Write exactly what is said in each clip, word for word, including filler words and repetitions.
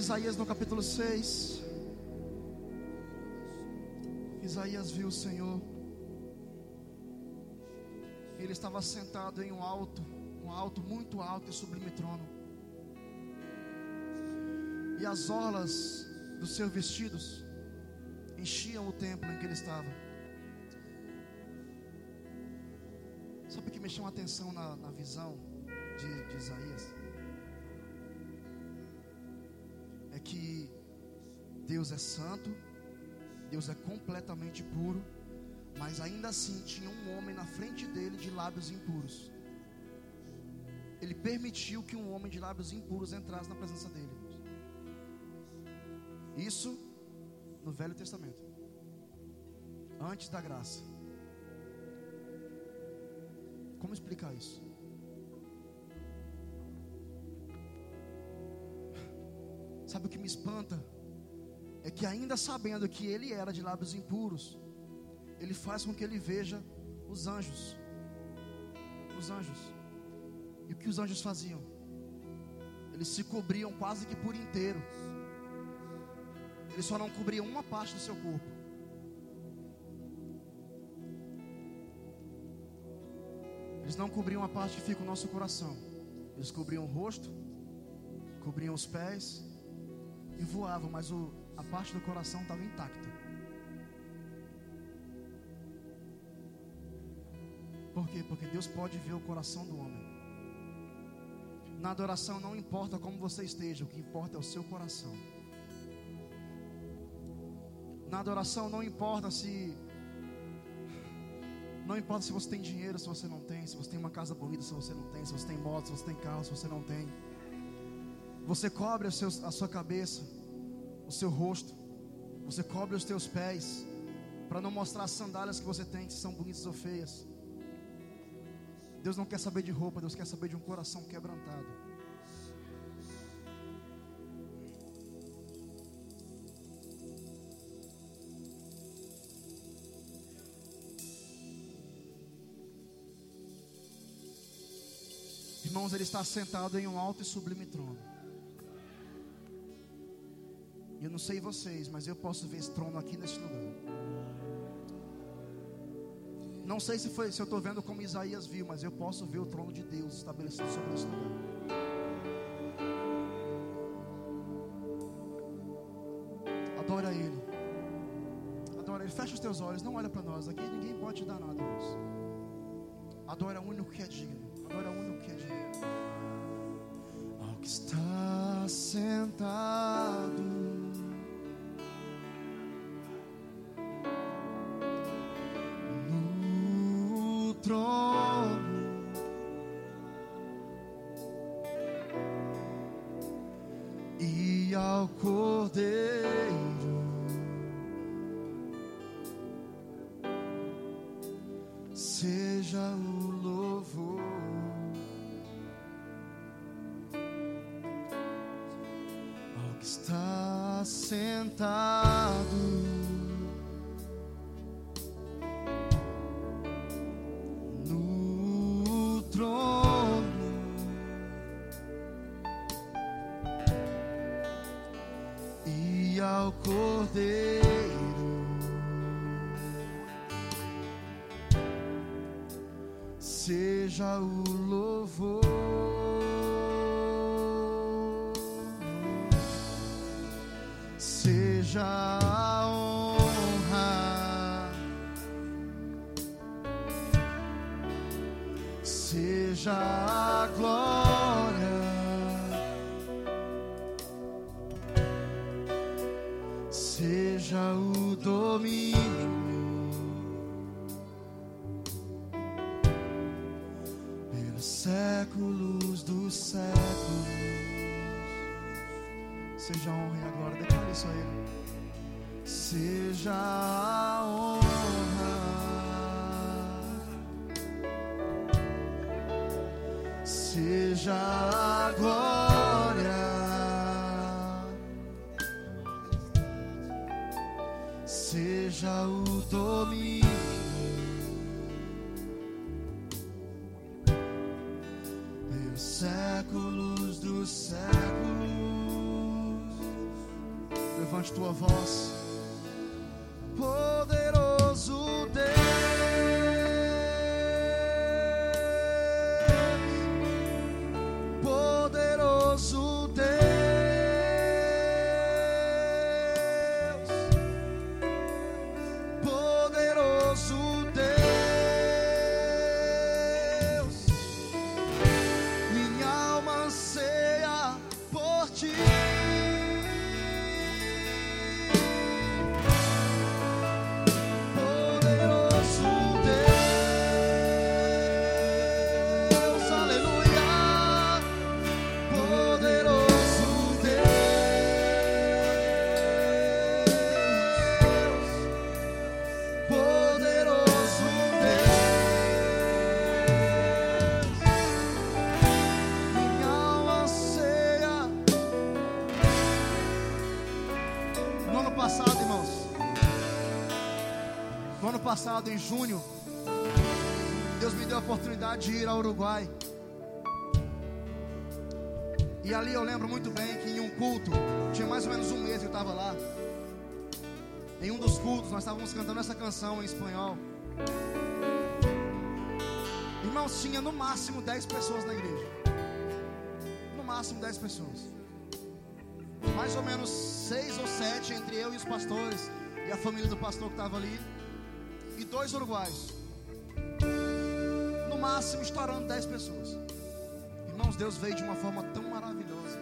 Isaías no capítulo seis. Isaías viu o Senhor. Ele estava sentado em um alto, um alto, muito alto e sublime trono. E as orlas dos seus vestidos enchiam o templo em que ele estava. Sabe o que me chama a atenção na, na visão de, de Isaías? É que Deus é santo, Deus é completamente puro, mas ainda assim tinha um homem na frente dele de lábios impuros. Ele permitiu que um homem de lábios impuros entrasse na presença dele. Isso no Velho Testamento, antes da graça. Como explicar isso? Sabe o que me espanta? É que ainda sabendo que ele era de lábios impuros, ele faz com que ele veja os anjos. Os anjos. E o que os anjos faziam? Eles se cobriam quase que por inteiro. Eles só não cobriam uma parte do seu corpo. Eles não cobriam a parte que fica o nosso coração. Eles cobriam o rosto, cobriam os pés e voavam, mas o, a parte do coração estava intacta. Por quê? Porque Deus pode ver o coração do homem. Na adoração não importa como você esteja, o que importa é o seu coração. Na adoração não importa se Não importa se você tem dinheiro, se você não tem, se você tem uma casa bonita, se você não tem, se você tem moto, se você tem carro, se você não tem. Você cobre os seus, a sua cabeça, o seu rosto, você cobre os teus pés, para não mostrar as sandálias que você tem, se são bonitas ou feias. Deus não quer saber de roupa, Deus quer saber de um coração quebrantado. Irmãos, Ele está sentado em um alto e sublime trono. Eu não sei vocês, mas eu posso ver esse trono aqui nesse lugar. Não sei se, foi, se eu estou vendo como Isaías viu, mas eu posso ver o trono de Deus estabelecido sobre esse lugar. Adora Ele. Adora Ele. Fecha os teus olhos, não olha para nós. Aqui ninguém pode te dar nada, irmãos. Adora o único que é digno. Adora o único que é digno. Ao que está sentado no trono, e ao Cordeiro seja o louvor. Ao que está sentado no trono, e ao Cordeiro seja o louvor. Seja a honra, seja a glória, seja o domínio pelos séculos dos séculos. Seja a honra e a glória, declare isso a Ele. Seja a honra, seja a glória, seja o domínio pelos séculos dos séculos. Levante tua voz. Poderoso Deus, poderoso Deus, poderoso Deus, minha alma anseia por ti. No ano passado, em junho, Deus me deu a oportunidade de ir ao Uruguai. E ali eu lembro muito bem que em um culto, tinha mais ou menos um mês que eu estava lá. Em um dos cultos, nós estávamos cantando essa canção em espanhol. Irmãos, tinha no máximo dez pessoas na igreja. No máximo dez pessoas. Mais ou menos seis ou sete entre eu e os pastores e a família do pastor que estava ali. E dois uruguaios. No máximo estourando dez pessoas. Irmãos, Deus veio de uma forma tão maravilhosa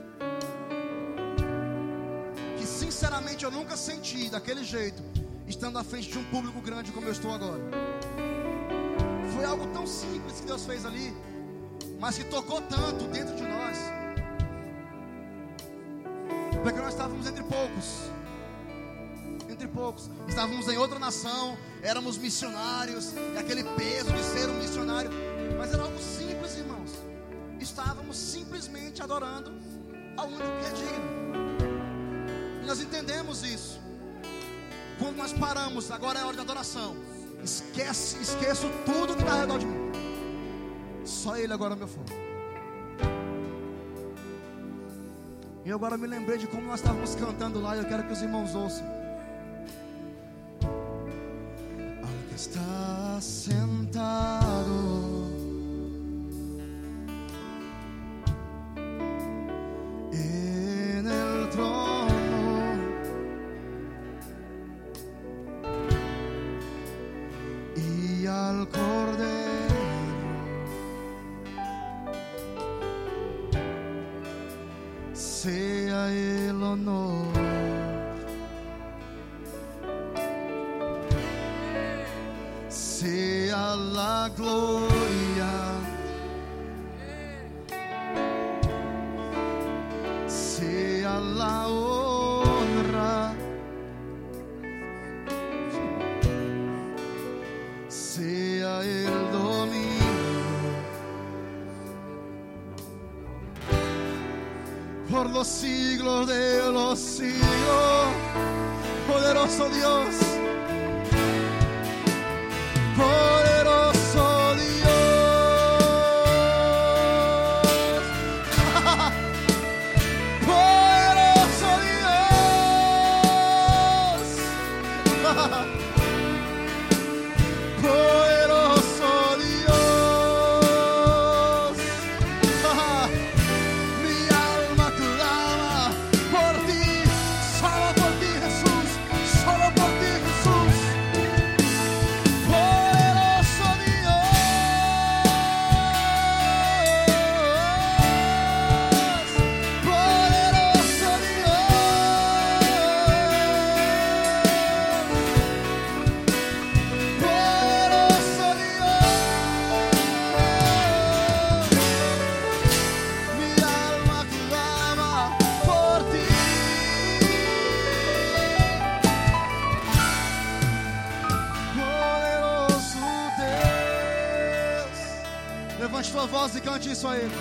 que sinceramente eu nunca senti daquele jeito, estando à frente de um público grande como eu estou agora. Foi algo tão simples que Deus fez ali, mas que tocou tanto dentro de nós, porque nós estávamos entre poucos. Entre poucos, estávamos em outra nação, éramos missionários, e aquele peso de ser um missionário, mas era algo simples, irmãos. Estávamos simplesmente adorando ao único que é digno. E nós entendemos isso. Quando nós paramos, agora é hora de adoração. Esquece, esqueço tudo que está ao redor de mim. Só Ele agora é meu foco. E eu agora me lembrei de como nós estávamos cantando lá, e eu quero que os irmãos ouçam. Al que está sentado en el trono y al Cordero sea el honor, sea la gloria, sea la honra, sea el dominio por los siglos de los siglos. Poderoso Dios, poderoso Dios, poderoso Dios, poderoso Dios. Mi alma clama por ti, solo por ti, Jesús, solo por ti, Jesús. Poderoso Dios, poderoso Dios, poderoso Dios. Mi alma clama por ti. Poderoso Deus. Levante tua voz e cante isso a Ele.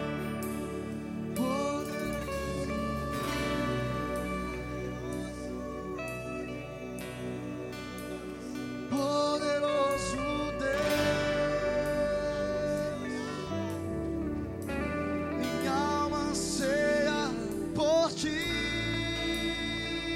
Poderoso Deus, minha alma anseia por ti.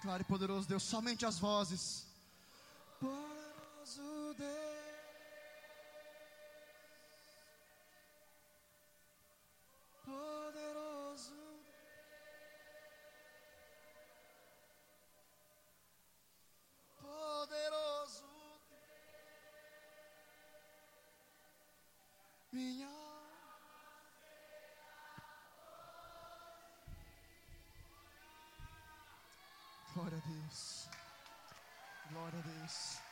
Declare, poderoso Deus, somente as vozes. Poderoso Deus. Poderoso. Poderoso. Minha glória a Deus. Glória a Deus.